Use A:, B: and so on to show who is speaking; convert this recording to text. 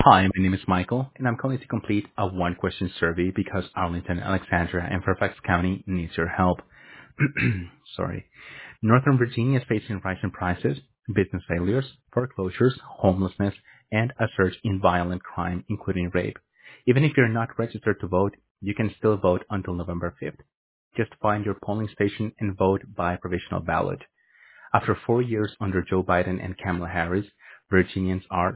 A: Hi, my name is Michael, and I'm calling to complete a one-question survey because Arlington, Alexandria, and Fairfax County needs your help. Sorry. Northern Virginia is facing rising prices, business failures, foreclosures, homelessness, and a surge in violent crime, including rape. Even if you're not registered to vote, you can still vote until November 5th. Just find your polling station and vote by provisional ballot. After 4 years under Joe Biden and Kamala Harris, Virginians are